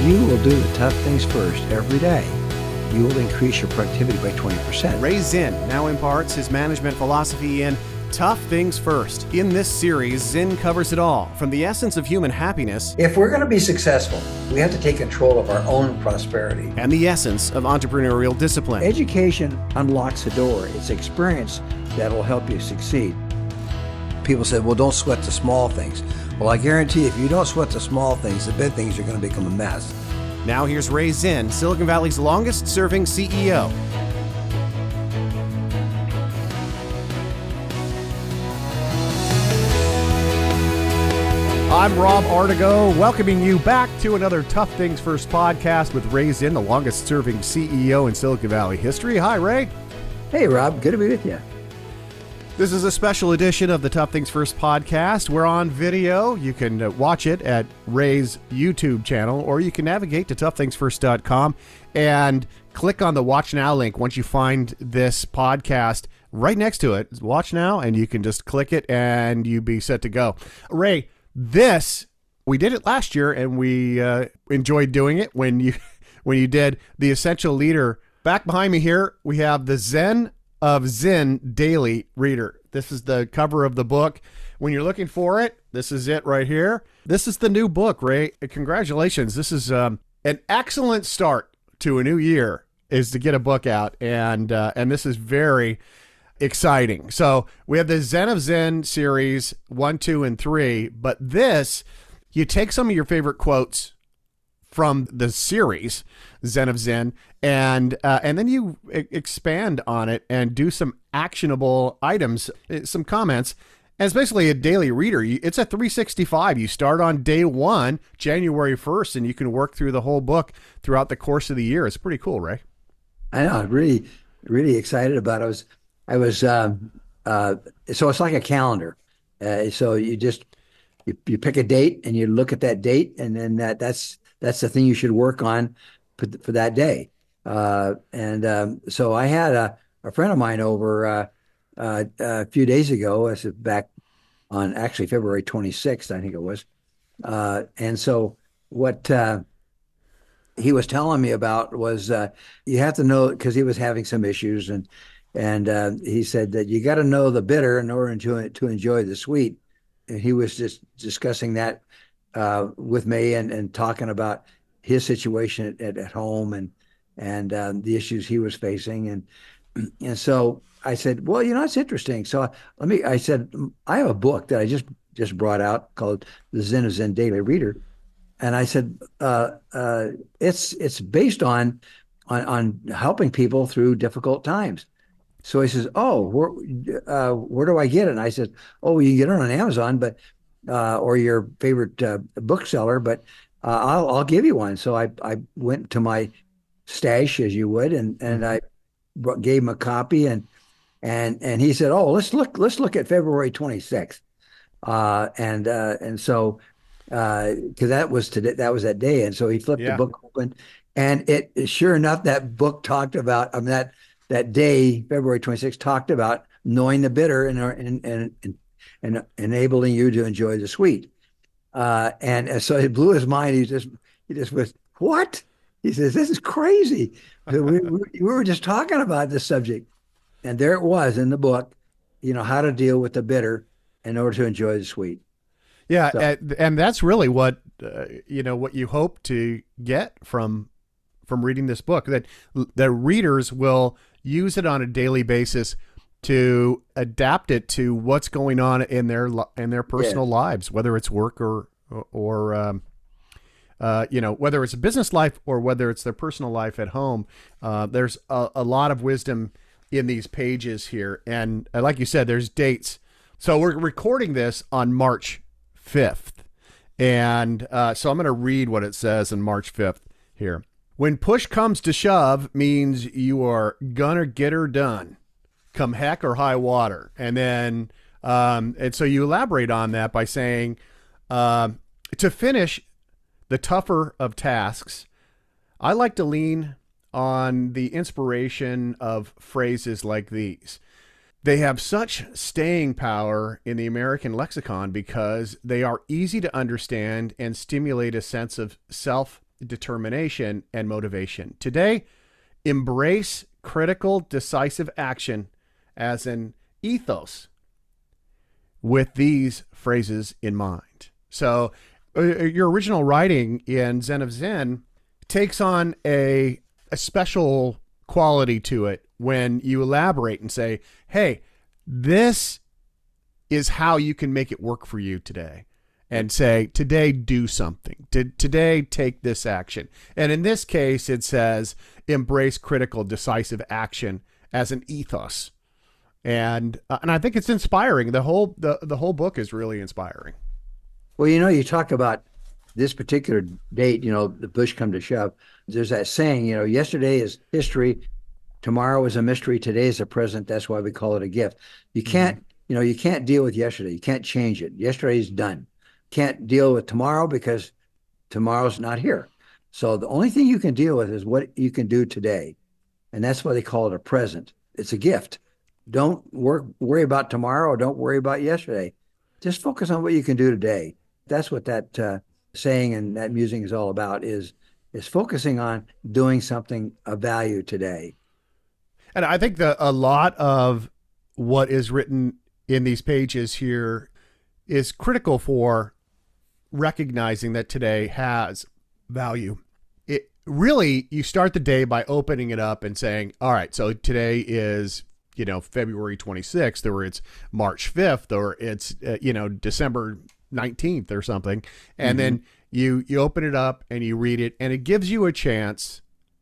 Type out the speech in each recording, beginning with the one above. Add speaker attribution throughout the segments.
Speaker 1: you will do the tough things first every day, you will increase your productivity by 20%.
Speaker 2: Ray Zinn now imparts his management philosophy in Tough Things First. In this series, Zinn covers it all, from the essence of human happiness.
Speaker 1: If we're going to be successful, we have to take control of our own prosperity.
Speaker 2: And the essence of entrepreneurial discipline.
Speaker 1: Education unlocks the door. It's experience that will help you succeed. People said, well, don't sweat the small things. Well, I guarantee if you don't sweat the small things, the big things are going to become a mess.
Speaker 2: Now here's Ray Zinn, Silicon Valley's longest-serving CEO. I'm Rob Artigo, welcoming you back to another Tough Things First podcast with Ray Zinn, the longest-serving CEO in Silicon Valley history. Hi, Ray.
Speaker 1: Hey, Rob. Good to be with you.
Speaker 2: This is a special edition of the Tough Things First podcast. We're on video. You can watch it at Ray's YouTube channel, or you can navigate to toughthingsfirst.com and click on the Watch Now link once you find this podcast. Right next to it, Watch Now, and you can just click it and you'll be set to go. Ray, we did it last year, and we enjoyed doing it when you did the Essential Leader. Back behind me here, we have the Zen of Zinn Daily Reader. This is the cover of the book. When you're looking for it, this is it right here. This is the new book, Ray. Congratulations. This is an excellent start to a new year, is to get a book out, and this is very exciting. So we have the Zen of Zinn series 1, 2, and 3, but this, you take some of your favorite quotes from the series Zen of Zinn, and then you expand on it and do some actionable items, some comments. And it's basically a daily reader. It's a 365. You start on day 1, January 1st, and you can work through the whole book throughout the course of the year. It's pretty cool, Ray.
Speaker 1: I know. I'm really, really excited about it. So it's like a calendar. So you pick a date and you look at that date, and then that's the thing you should work on for that day. So I had a friend of mine over a few days ago. This is back on actually February 26th, I think it was. And so what he was telling me about was you have to know, because he was having some issues, and he said that you got to know the bitter in order to enjoy the sweet. And he was just discussing that with me and talking about his situation at home and the issues he was facing. And so I said, well, it's interesting. So I said, I have a book that I just brought out called The Zen of Zinn Daily Reader. And I said, it's based on helping people through difficult times. So he says, oh, where do I get it? And I said, oh, you can get it on Amazon, but or your favorite bookseller, but I'll give you one. So I went to my stash, as you would, and I gave him a copy, and he said, oh, let's look at February 26th, and so because that was that day, and so he flipped the book open, and it sure enough, that book talked about that day, February 26th, talked about knowing the bitter and enabling you to enjoy the sweet. And so it blew his mind. He just was, what? He says, this is crazy. We were just talking about this subject. And there it was in the book, how to deal with the bitter in order to enjoy the sweet.
Speaker 2: Yeah. So, and that's really what you hope to get from reading this book, that the readers will use it on a daily basis to adapt it to what's going on in their personal lives, whether it's work or whether it's a business life or whether it's their personal life at home. There's a lot of wisdom in these pages here. And like you said, there's dates. So we're recording this on March 5th. And so I'm going to read what it says on March 5th here. When push comes to shove means you are gonna get her done, come heck or high water. And then, and so you elaborate on that by saying, to finish the tougher of tasks, I like to lean on the inspiration of phrases like these. They have such staying power in the American lexicon because they are easy to understand and stimulate a sense of determination, and motivation. Today, embrace critical, decisive action as an ethos with these phrases in mind. So your original writing in Zen of Zen takes on a special quality to it when you elaborate and say, hey, this is how you can make it work for you today. And say, today, do something. Today, take this action. And in this case, it says, embrace critical, decisive action as an ethos. And I think it's inspiring. The whole book is really inspiring.
Speaker 1: Well, you talk about this particular date, the push come to shove. There's that saying, yesterday is history. Tomorrow is a mystery. Today is a present. That's why we call it a gift. You can't, you can't deal with yesterday. You can't change it. Yesterday is done. Can't deal with tomorrow because tomorrow's not here. So the only thing you can deal with is what you can do today. And that's why they call it a present. It's a gift. Don't worry about tomorrow, or don't worry about yesterday. Just focus on what you can do today. That's what that saying and that musing is all about, is focusing on doing something of value today.
Speaker 2: And I think that a lot of what is written in these pages here is critical for recognizing that today has value. It really, you start the day by opening it up and saying, all right, so today is, February 26th, or it's March 5th, or it's, December 19th or something. And then you open it up and you read it, and it gives you a chance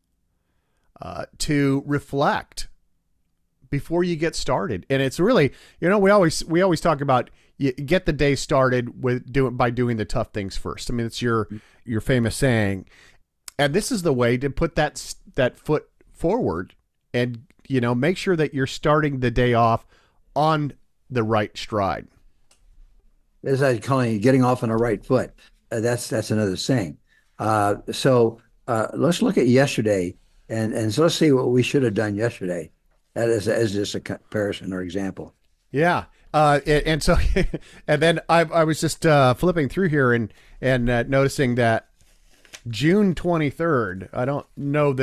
Speaker 2: to reflect before you get started. And it's really, we always talk about, you get the day started by doing the tough things first. I mean, it's your famous saying, and this is the way to put that foot forward, and make sure that you're starting the day off on the right stride.
Speaker 1: As I call it, getting off on the right foot. That's another saying. So let's look at yesterday, and so let's see what we should have done yesterday. That is as just a comparison or example.
Speaker 2: Yeah. And so, and then I was just flipping through here and noticing that June 23rd, I don't know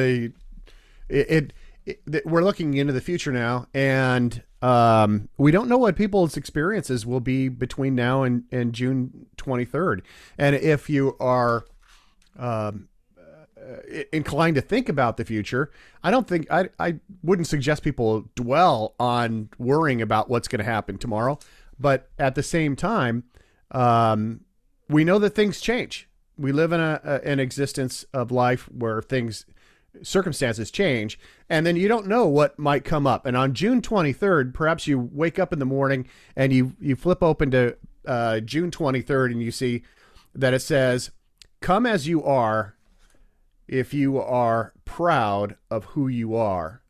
Speaker 2: we're looking into the future now, and we don't know what people's experiences will be between now and June 23rd. And if you are inclined to think about the future, I wouldn't suggest people dwell on worrying about what's going to happen tomorrow. But at the same time, we know that things change. We live in an existence of life where circumstances change, and then you don't know what might come up. And on June 23rd, perhaps you wake up in the morning and you flip open to June 23rd, and you see that it says, "Come as you are, if you are proud of who you are."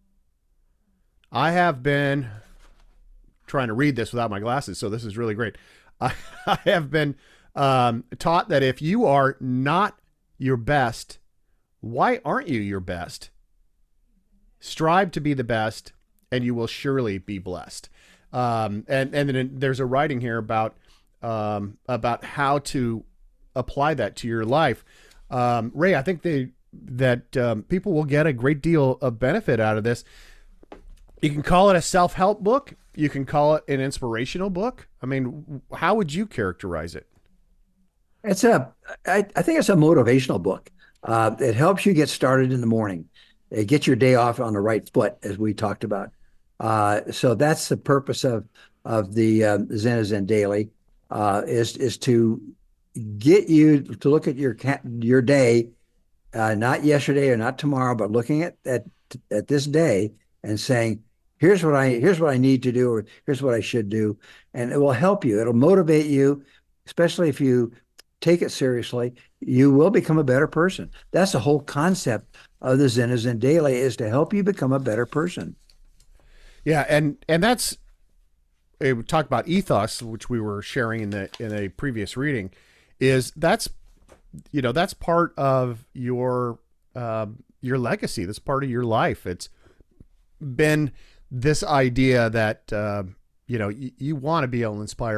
Speaker 2: I have been trying to read this without my glasses, so this is really great. I have been taught that if you are not your best, why aren't you your best? Strive to be the best, and you will surely be blessed. And then there's a writing here about how to apply that to your life. Ray, I think that people will get a great deal of benefit out of this. You can call it a self-help book. You can call it an inspirational book. I mean, how would you characterize it?
Speaker 1: I think it's a motivational book. It helps you get started in the morning. It gets your day off on the right foot, as we talked about. So that's the purpose of the Zen of Zen Daily, is to get you to look at your day, not yesterday or not tomorrow, but looking at this day and saying, here's what I need to do, or here's what I should do. And it will help you. It'll motivate you, especially if you take it seriously. You will become a better person. That's the whole concept of the Zen of Zen Daily, is to help you become a better person.
Speaker 2: Yeah. And that's, we talked about ethos, which we were sharing in a previous reading, that's part of your legacy. That's part of your life. It's been this idea that, you want to be able to inspire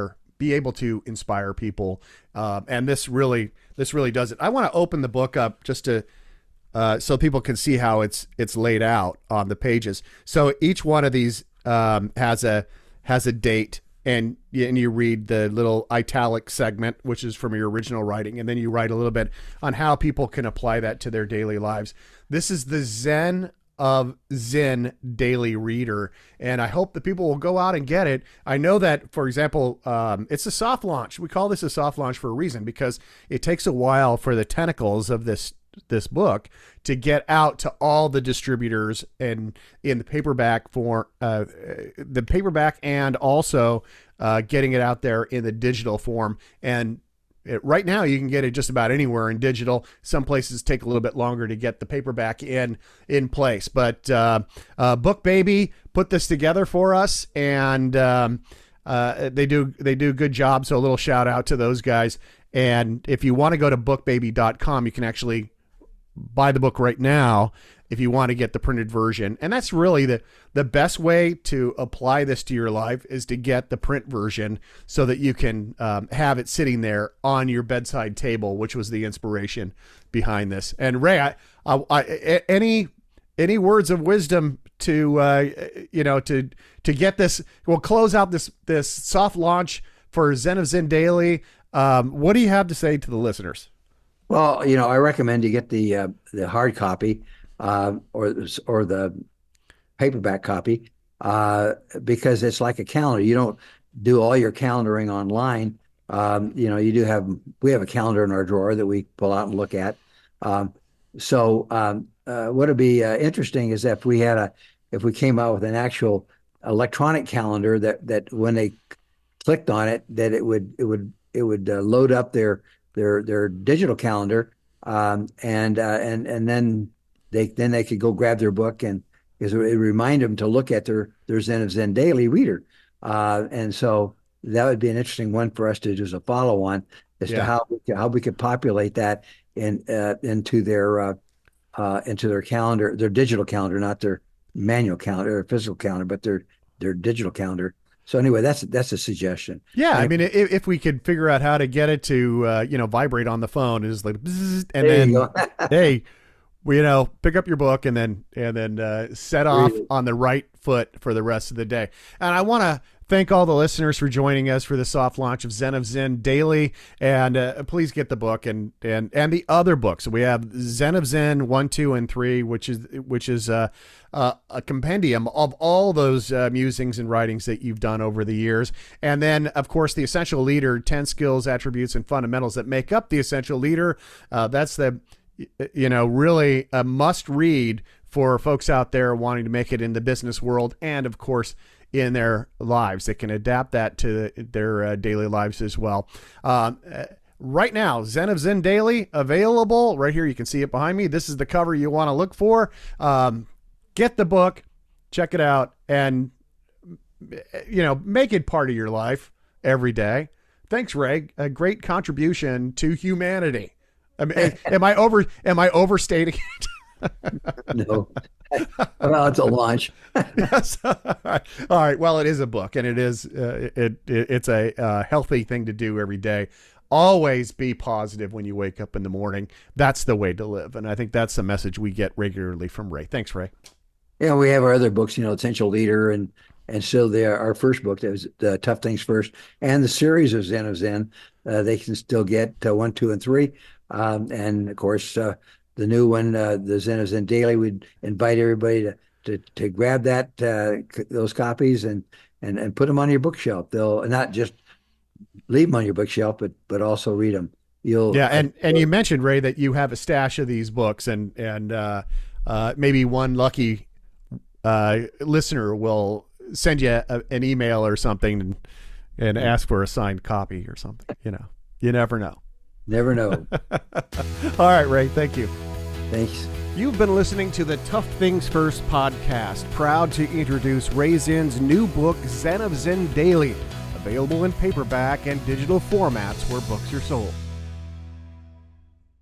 Speaker 2: be able to inspire people. And this really does it. I want to open the book up just to so people can see how it's laid out on the pages. So each one of these has a date, and you read the little italic segment, which is from your original writing, and then you write a little bit on how people can apply that to their daily lives. This is the Zen of Zen Daily Reader, and I hope that people will go out and get it. I know that, for example, it's a soft launch. We call this a soft launch for a reason, because it takes a while for the tentacles of this book to get out to all the distributors and in the paperback and also getting it out there in the digital form. And right now you can get it just about anywhere in digital. Some places take a little bit longer to get the paperback in place, but Book Baby put this together for us, and they do a good job. So a little shout out to those guys. And if you want to go to bookbaby.com, you can actually buy the book right now if you want to get the printed version. And that's really the best way to apply this to your life, is to get the print version so that you can have it sitting there on your bedside table, which was the inspiration behind this. And Ray, any words of wisdom to get this, we'll close out this soft launch for Zen of Zen Daily. What do you have to say to the listeners?
Speaker 1: Well, I recommend you get the hard copy or the paperback copy because it's like a calendar. You don't do all your calendaring online. We have a calendar in our drawer that we pull out and look at. So what would be interesting is that if we came out with an actual electronic calendar that when they clicked on it, that it would load up their digital calendar, and then they could go grab their book, and because it would remind them to look at their Zen of Zen Daily Reader, and so that would be an interesting one for us to do as a follow on as to how we could populate that into their calendar, their digital calendar, not their manual calendar or physical calendar, but their digital calendar. So anyway, that's a suggestion.
Speaker 2: Yeah, I mean, if we could figure out how to get it to vibrate on the phone, is like, bzzz, and then hey, pick up your book and then set off on the right foot for the rest of the day. And I want to thank all the listeners for joining us for the soft launch of Zen Daily, and please get the book and the other books. We have Zen of Zen 1, 2, and 3, which is a compendium of all those musings and writings that you've done over the years, and then of course the Essential Leader: 10 Skills, Attributes, and Fundamentals that make up the Essential Leader. That's the really a must read for folks out there wanting to make it in the business world, and of course in their lives. They can adapt that to their daily lives as well. Right now, Zen of Zen Daily, available right here. You can see it behind me. This is the cover you want to look for. Get the book, check it out, and make it part of your life every day. Thanks, Ray. A great contribution to humanity. I mean, am I overstating it?
Speaker 1: No. Well, it's a launch.
Speaker 2: Yes. All right. Well, it is a book, and it's a healthy thing to do every day. Always be positive when you wake up in the morning. That's the way to live, and I think that's the message we get regularly from Ray. Thanks, Ray.
Speaker 1: Yeah, we have our other books, Essential Leader, and so our first book, that was the Tough Things First, and the series of Zen. They can still get 1, 2, and 3, and of course the new one, the Zen of Zen Daily. We'd invite everybody to grab those copies and put them on your bookshelf. They'll not just leave them on your bookshelf, but also read them.
Speaker 2: And you mentioned, Ray, that you have a stash of these books, and maybe one lucky listener will send you an email or something and ask for a signed copy or something. You never know.
Speaker 1: Never know.
Speaker 2: All right, Ray. Thank you.
Speaker 1: Thanks.
Speaker 2: You've been listening to the Tough Things First podcast, proud to introduce Ray Zen's new book, Zen of Zen Daily, available in paperback and digital formats where books are sold.